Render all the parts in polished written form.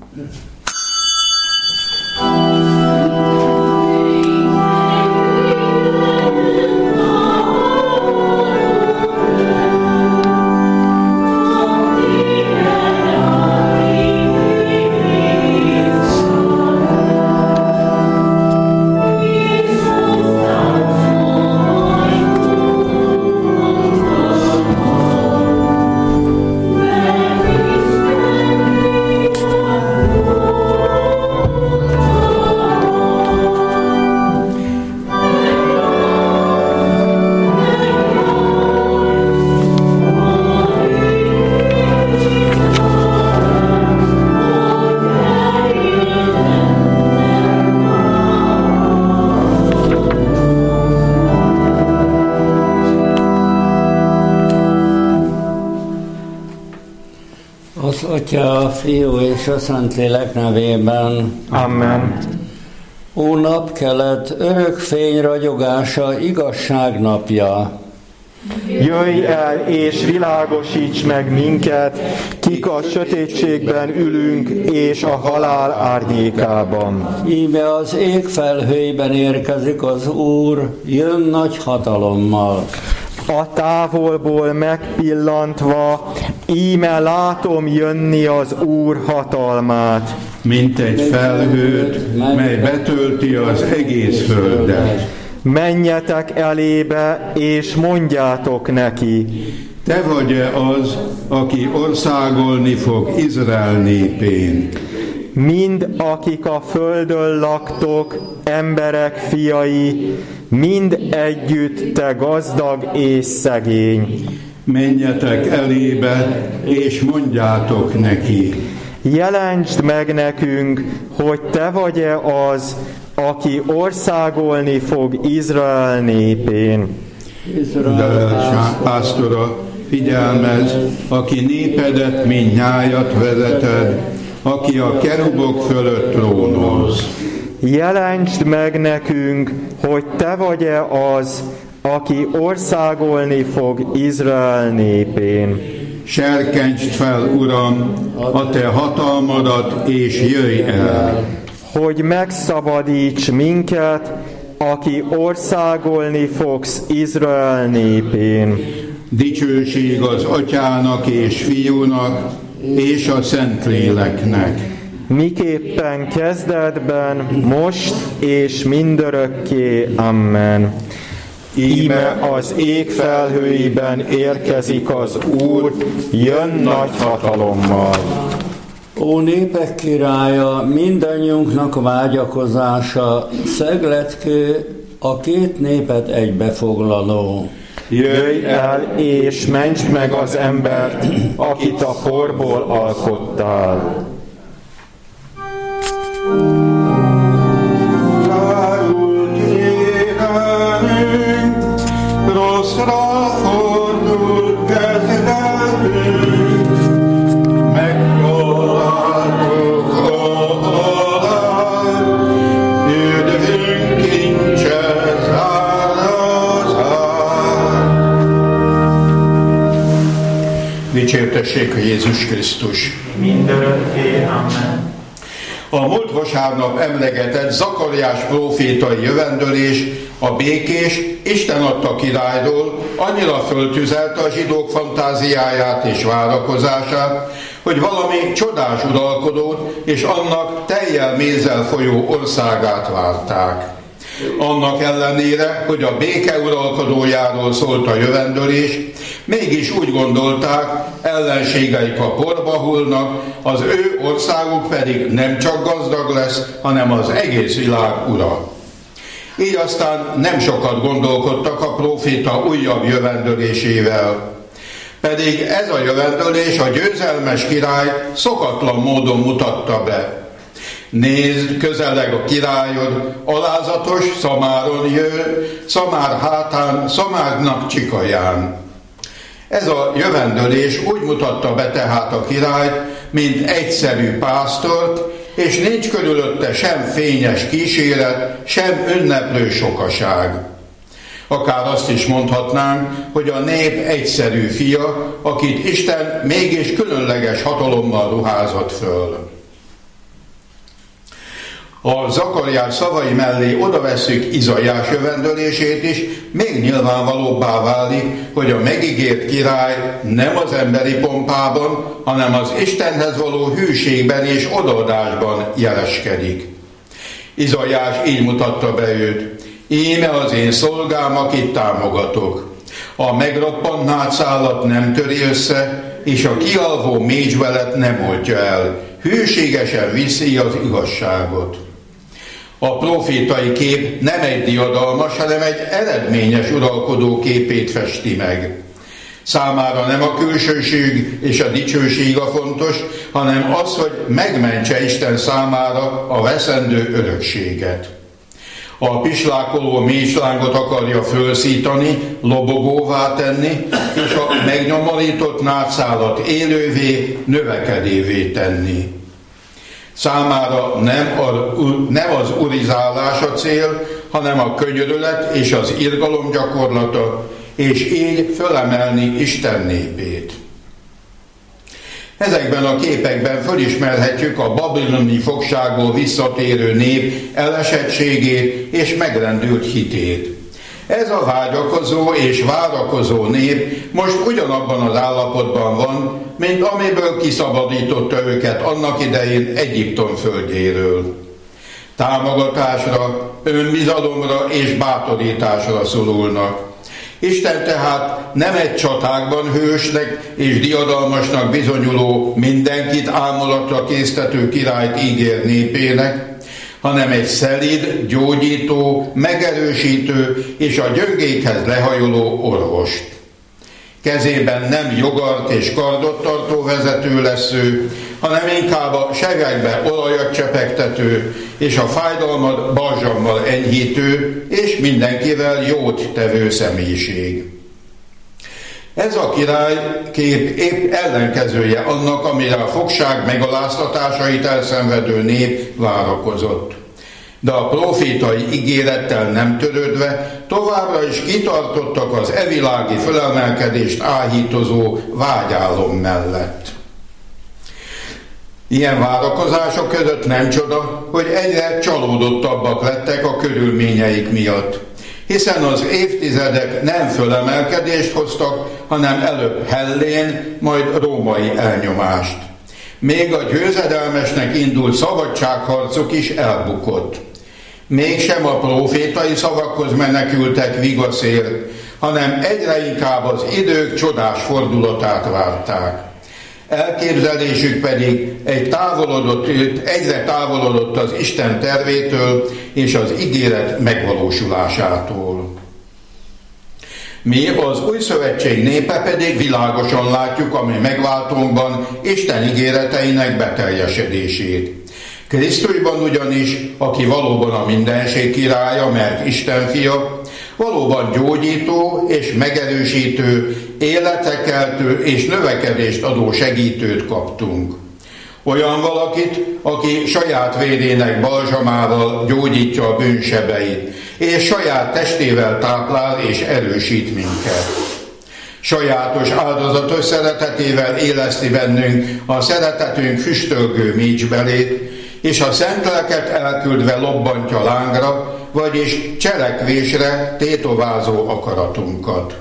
Az Atya, a Fiú és a Szentlélek nevében. Amen. Ó napkelet, örök fény ragyogása, igazság napja. Jöjj el és világosíts meg minket, kik a sötétségben ülünk és a halál árnyékában. Íme az ég felhőiben érkezik az Úr, jön nagy hatalommal. A távolból megpillantva, íme látom jönni az Úr hatalmát. Mint egy felhőt, mely betölti az egész földet. Menjetek elébe, és mondjátok neki. Te vagy-e az, aki országolni fog Izrael népén? Mind akik a földön laktok, emberek fiai, mind együtt te gazdag és szegény. Menjetek elébe, és mondjátok neki. Jelentsd meg nekünk, hogy te vagy-e az, aki országolni fog Izrael népén. Izrael pásztora, figyelmezz, aki népedet, mint nyájat vezeted, aki a kerubok fölött trónolsz. Jelentsd meg nekünk, hogy te vagy-e az, aki országolni fog Izrael népén. Serkentsd fel, Uram, a te hatalmadat, és jöjj el. Hogy megszabadíts minket, aki országolni fogsz Izrael népén. Dicsőség az Atyának és Fiúnak, és a Szentléleknek. Miképpen kezdetben, most és mindörökké. Amen. Íme az ég felhőiben érkezik az Úr, jön nagy hatalommal. Ó népek királya, mindannyiunknak vágyakozása, szegletkő, a két népet egybefoglaló. Jöjj el és mentsd meg az embert, akit a porból alkottál. Árult érenünk, rosszra fordult kezdetünk, megtaláltuk a halál, üdvünk kincse zárazár. Dicsértessék a Jézus Krisztus! Mindörökké. Amen. A múlt vasárnap emlegetett Zakariás prófétai jövendőlés a békés, Isten adta királyról annyira föltüzelte a zsidók fantáziáját és várakozását, hogy valami csodás uralkodót és annak tejjel mézzel folyó országát várták. Annak ellenére, hogy a béke uralkodójáról szólt a jövendőlés, mégis úgy gondolták, ellenségeik a porba hullnak, az ő országuk pedig nem csak gazdag lesz, hanem az egész világ ura. Így aztán nem sokat gondolkodtak a próféta újabb jövendőlésével. Pedig ez a jövendőlés a győzelmes király szokatlan módon mutatta be. Nézd, közeleg a királyod, alázatos szamáron jön, szamár hátán, szamárnak csikaján. Ez a jövendőlés úgy mutatta be tehát a királyt, mint egyszerű pásztort, és nincs körülötte sem fényes kíséret, sem ünneplő sokaság. Akár azt is mondhatnánk, hogy a nép egyszerű fia, akit Isten mégis különleges hatalommal ruházott föl. A Zakariás szavai mellé odavesszük Izaiás jövendölését is, még nyilvánvalóbbá válik, hogy a megígért király nem az emberi pompában, hanem az Istenhez való hűségben és odaadásban jeleskedik. Izaiás így mutatta be őt: íme az én szolgám, akit támogatok. A megroppant nátszálat nem töri össze, és a kialvó mécsbelet nem oltja el. Hűségesen viszi az igazságot. A profétai kép nem egy diadalmas, hanem egy eredményes uralkodó képét festi meg. Számára nem a külsőség és a dicsőség a fontos, hanem az, hogy megmentse Isten számára a veszendő örökséget. A pislákoló mécslángot akarja fölszítani, lobogóvá tenni, és a megnyomorított nátszálat élővé, növekedévé tenni. Számára nem az urizálás a cél, hanem a könyörület és az irgalom gyakorlata, és így fölemelni Isten népét. Ezekben a képekben fölismerhetjük a babiloni fogságból visszatérő nép elesettségét és megrendült hitét. Ez a vágyakozó és várakozó nép most ugyanabban az állapotban van, mint amiből kiszabadította őket annak idején Egyiptom földjéről. Támogatásra, önbizalomra és bátorításra szorulnak. Isten tehát nem egy csatákban hősnek és diadalmasnak bizonyuló, mindenkit ámulatra késztető királyt ígér népének, hanem egy szelíd, gyógyító, megerősítő és a gyöngékhez lehajoló orvost. Kezében nem jogart és kardot tartó vezető lesz ő, hanem inkább a segekbe olajat csepegtető, és a fájdalmat balzsammal enyhítő, és mindenkivel jót tevő személyiség. Ez a királykép épp ellenkezője annak, amire a fogság megaláztatásait elszenvedő nép várakozott. De a profétai ígérettel nem törődve továbbra is kitartottak az evilági fölemelkedést áhítozó vágyálom mellett. Ilyen várakozások között nem csoda, hogy egyre csalódottabbak lettek a körülményeik miatt, hiszen az évtizedek nem fölemelkedést hoztak, hanem előbb hellén, majd római elnyomást. Még a győzedelmesnek indult szabadságharcok is elbukott. Mégsem a profétai szavakhoz menekültek vigaszért, hanem egyre inkább az idők csodás fordulatát várták. Elképzelésük pedig egyre távolodott az Isten tervétől és az ígéret megvalósulásától. Mi, az új szövetség népe pedig világosan látjuk a mi megváltónkban Isten ígéreteinek beteljesedését. Krisztusban ugyanis, aki valóban a mindenség királya, mert Isten fia, valóban gyógyító és megerősítő, életekeltő és növekedést adó segítőt kaptunk. Olyan valakit, aki saját vérének balzsamával gyógyítja a bűnsebeit, és saját testével táplál és erősít minket. Sajátos áldozatos szeretetével éleszti bennünk a szeretetünk füstölgő mécsbelét, és a szent lelket elküldve lobbantja lángra, vagyis cselekvésre tétovázó akaratunkat.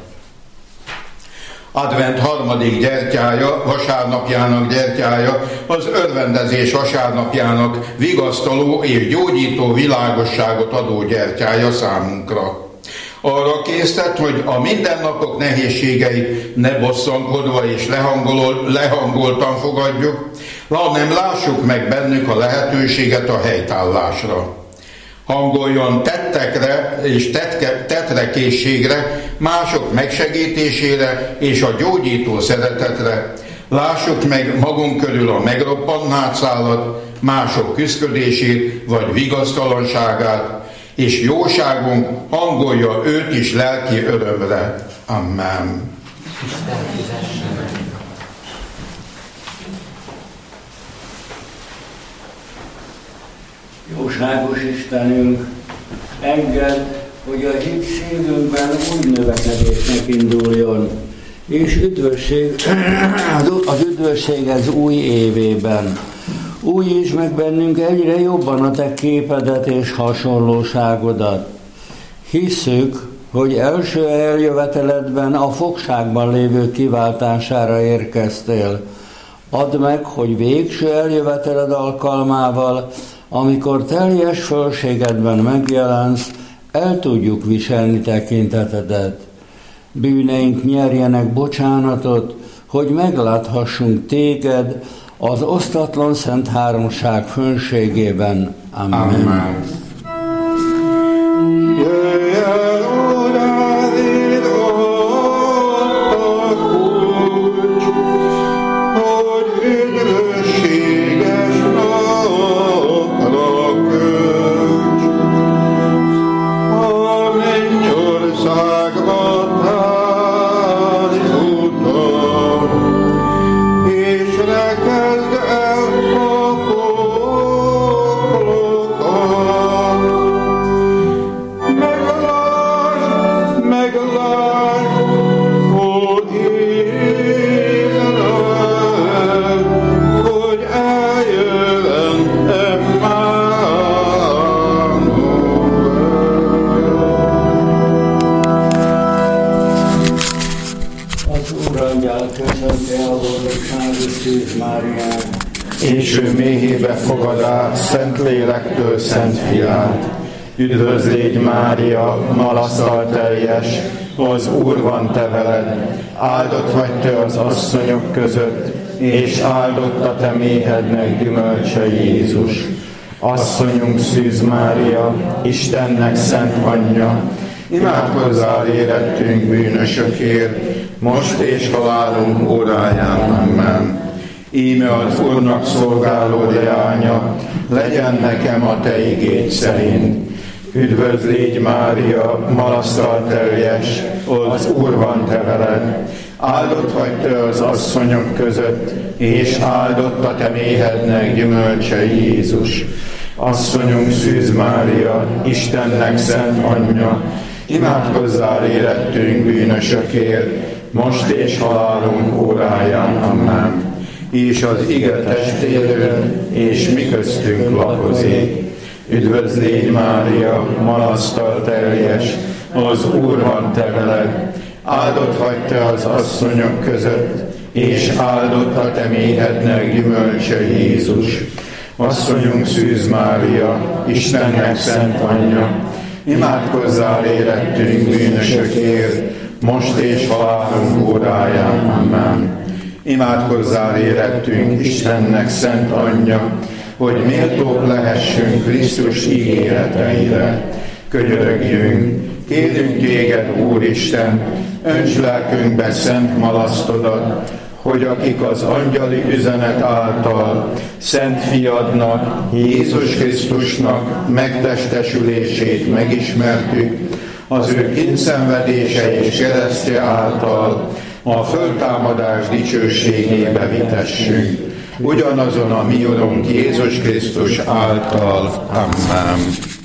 Advent harmadik gyertyája, vasárnapjának gyertyája, az örvendezés vasárnapjának vigasztaló és gyógyító világosságot adó gyertyája számunkra. Arra késztet, hogy a mindennapok nehézségeit ne bosszankodva és lehangoltan fogadjuk, hanem lássuk meg bennük a lehetőséget a helytállásra. Hangoljon tettekre és tetrekészségre, mások megsegítésére és a gyógyító szeretetre. Lássuk meg magunk körül a megroppant nátszálat, mások küszködését vagy vigasztalanságát, és jóságunk hangolja őt is lelki örömre. Amen. Jóságos Istenünk, engedd, hogy a hit szívünkben új növekedésnek induljon, és az üdvösség az új évében. újítsd meg bennünk egyre jobban a te képedet és hasonlóságodat. Hisszük, hogy első eljöveteledben a fogságban lévő kiváltására érkeztél. Add meg, hogy végső eljöveteled alkalmával, amikor teljes fölségedben megjelensz, el tudjuk viselni tekintetedet. Bűneink nyerjenek bocsánatot, hogy megláthassunk téged az osztatlan szent háromság fönségében. Amen. Amen. Jöjj el, Uram, itt ott a kulcs, hogy üdvösséges napra kölcs. A mennyországba tárj utat, és ne kezd el a poklokat. Meglásd, hogy Izrael, hogy eljön Az Úr angyal köszönti a boldogságos Szűz Máriát, És ő méhébe fogadá Szentlélektől Szent Fiát. Üdvözlégy Mária, malasztalteljes, az Úr van te veled, áldott vagy te az asszonyok között, és áldott a te méhednek gyümölcse Jézus. Asszonyunk Szűz Mária, Istennek szent anyja, Imádkozzál érettünk bűnösökért, most és halálunk óráján. Amen. íme az Úrnak szolgáló leánya, legyen nekem a te igéd szerint. Üdvözlégy Mária, malasztalteljes, az Úr van te veled. Áldott vagy te az asszonyok között, és áldott a te méhednek gyümölcse Jézus. Asszonyunk Szűz Mária, Istennek szent anyja, imádkozzál érettünk bűnösökért, most és halálunk óráján. Amen. És az ige testvérünk, és mi köztünk lakozik. Üdvözlégy Mária, malasztalteljes, az Úr van te veled. Áldott vagy te az asszonyok között, és áldott a te méhednek gyümölcse Jézus. Asszonyunk Szűz Mária, Istennek szent anyja, imádkozzál érettünk bűnösökért, most és halálunk óráján. Amen. Imádkozzál érettünk Istennek szent anyja, hogy méltók lehessünk Krisztus ígéreteire. Könyörögjünk, kérünk téged, Úristen, önts lelkünkbe szent malasztodat, hogy akik az angyali üzenet által szent fiadnak, Jézus Krisztusnak megtestesülését megismertük, az ő kényszenvedése és keresztje által a föltámadás dicsőségébe vitessünk. Ugyanazon a mi Urunk Jézus Krisztus által. Amen.